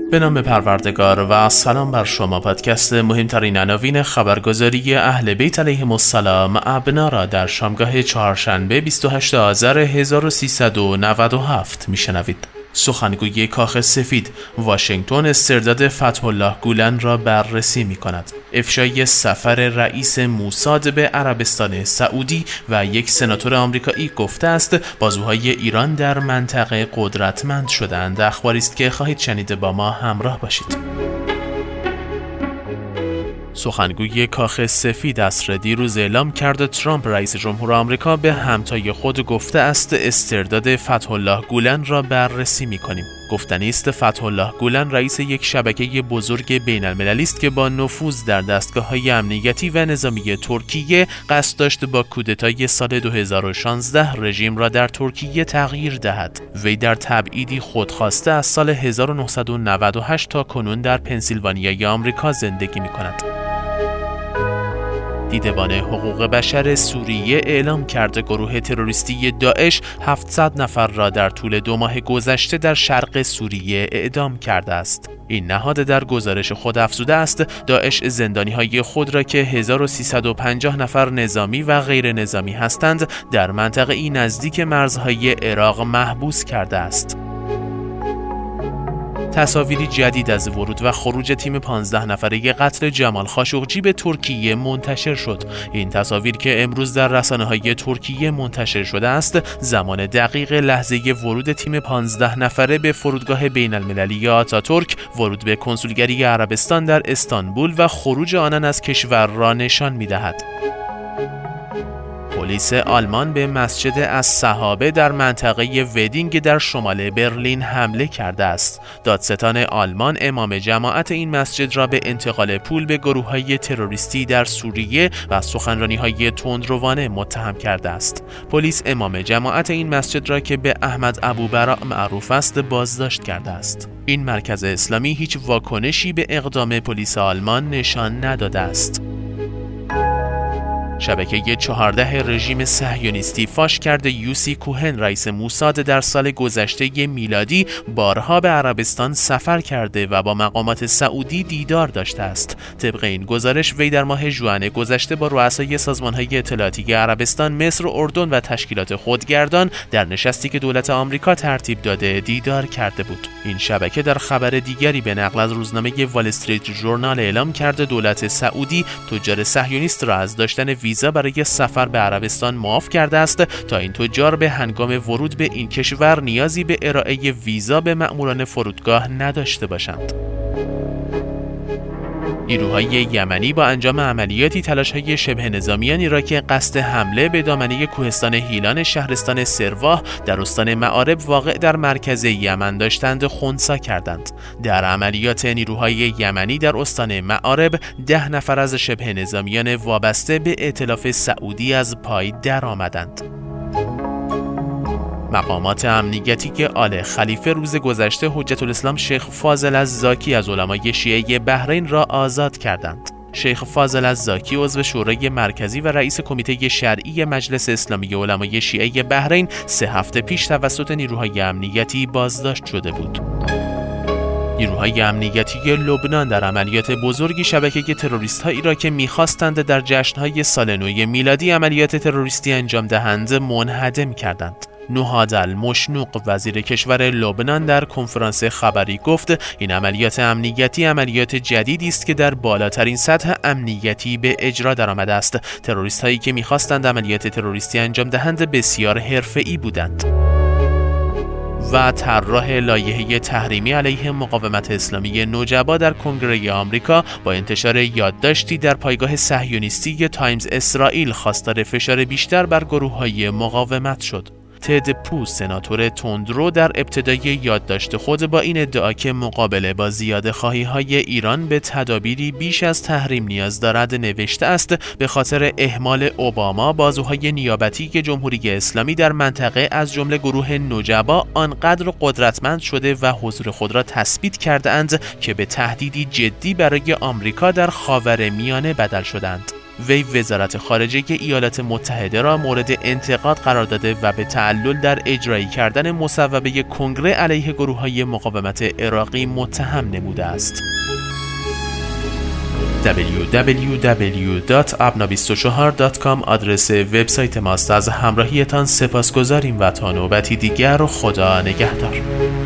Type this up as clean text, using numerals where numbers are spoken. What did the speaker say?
به نام پروردگار و سلام بر شما. پادکست مهمترین عناوین خبرگزاری اهل بیت علیهم السلام ابنا را در شامگاه چهارشنبه 28 آذر 1397 میشنوید. سخنگوی کاخ سفید: واشنگتن استرداد فتح‌الله گولن را بررسی می کند. افشای سفر رئیس موساد به عربستان سعودی و یک سناتور آمریکایی گفته است بازوهای ایران در منطقه قدرتمند شدند. اخباری است که خواهید شنید، با ما همراه باشید. سخنگوی کاخ سفید عصر دیروز اعلام کرد ترامپ رئیس جمهور آمریکا به همتای خود گفته است استرداد فتح‌الله گولن را بررسی می‌کنیم. گفتنی است فتح‌الله گولن رئیس یک شبکه بزرگ بین‌المللی است که با نفوذ در دستگاه‌های امنیتی و نظامی ترکیه قصد داشت با کودتای سال 2016 رژیم را در ترکیه تغییر دهد. وی در تبعیدی خودخواسته از سال 1998 تا کنون در پنسیلوانیای آمریکا زندگی می‌کند. دیدبان حقوق بشر سوریه اعلام کرده گروه تروریستی داعش 700 نفر را در طول 2 ماه گذشته در شرق سوریه اعدام کرده است. این نهاد در گزارش خود افزوده است داعش زندانی‌های خود را که 1350 نفر نظامی و غیر نظامی هستند در منطقه‌ای نزدیک مرزهای عراق محبوس کرده است. تصاویری جدید از ورود و خروج تیم 15 نفره قتل جمال خاشقجی به ترکیه منتشر شد. این تصاویر که امروز در رسانه‌های ترکیه منتشر شده است، زمان دقیق لحظه ورود تیم 15 نفره به فرودگاه بین‌المللی آتاتورک، ورود به کنسولگری عربستان در استانبول و خروج آنان از کشور را نشان می‌دهد. پلیس آلمان به مسجد الصحابه در منطقه ودینگ در شمال برلین حمله کرده است. دادستان آلمان امام جماعت این مسجد را به انتقال پول به گروه‌های تروریستی در سوریه و سخنرانی‌های تندروانه متهم کرده است. پلیس امام جماعت این مسجد را که به احمد ابوبراء معروف است بازداشت کرده است. این مرکز اسلامی هیچ واکنشی به اقدام پلیس آلمان نشان نداده است. شبکه 14 رژیم صهیونیستی فاش کرده یوسی کوهن رئیس موساد در سال گذشته میلادی بارها به عربستان سفر کرده و با مقامات سعودی دیدار داشته است. طبق این گزارش وی در ماه ژوئن گذشته با رؤسای سازمان‌های اطلاعاتی عربستان، مصر و اردن و تشکیلات خودگردان در نشستی که دولت آمریکا ترتیب داده دیدار کرده بود. این شبکه در خبر دیگری به نقل از روزنامه وال استریت ژورنال اعلام کرده دولت سعودی تجار صهیونیست را از داشتن ویزا برای سفر به عربستان معاف کرده است تا این تجار به هنگام ورود به این کشور نیازی به ارائه ویزا به مأموران فرودگاه نداشته باشند. نیروهای یمنی با انجام عملیاتی تلاش‌های شبه نظامیانی را که قصد حمله به دامنه کوهستان هیلان شهرستان سرواه در استان مآرب واقع در مرکز یمن داشتند خنثی کردند. در عملیات نیروهای یمنی در استان مآرب 10 نفر از شبه نظامیان وابسته به ائتلاف سعودی از پای درآمدند. مقامات امنیتی که آل خلیفه روز گذشته حجت الاسلام شیخ فاضل الزاکی از علمای شیعه بحرین را آزاد کردند. شیخ فاضل الزاکی عضو شورای مرکزی و رئیس کمیته شرعی مجلس اسلامی علمای شیعه بحرین 3 هفته پیش توسط نیروهای امنیتی بازداشت شده بود. نیروهای امنیتی لبنان در عملیات بزرگی شبکه تروریست‌هایی را که می‌خواستند در جشن‌های سال نو میلادی عملیات تروریستی انجام دهند منهدم کردند. نهاد المشنوق وزیر کشور لبنان در کنفرانس خبری گفت این عملیات امنیتی عملیات جدیدی است که در بالاترین سطح امنیتی به اجرا درآمده است. تروریست‌هایی که می‌خواستند عملیات تروریستی انجام دهند بسیار حرفه‌ای بودند. و طراح لایحه تحریمی علیه مقاومت اسلامی نوجبا در کنگره آمریکا با انتشار یادداشتی در پایگاه صهیونیستی تایمز اسرائیل خواستار فشار بیشتر بر گروه‌های مقاومت شد. تد پو سناتور تندرو در ابتدای یادداشت خود با این ادعا که مقابله با زیاده‌خواهی‌های ایران به تدابیری بیش از تحریم نیاز دارد نوشته است به خاطر اهمال اوباما بازوهای نیابتی که جمهوری اسلامی در منطقه از جمله گروه نوجبا آنقدر قدرتمند شده و حضور خود را تثبیت کرده‌اند که به تهدیدی جدی برای آمریکا در خاورمیانه بدل شدند. وی وزارت خارجه ایالات متحده را مورد انتقاد قرار داده و به تعلل در اجرایی کردن مصوبه کنگره علیه گروه‌های مقاومت عراقی متهم نموده است. www.abna24.com آدرس وبسایت ماست. از همراهیتان سپاسگزاریم و تا نوبتی دیگر خدا نگهدار.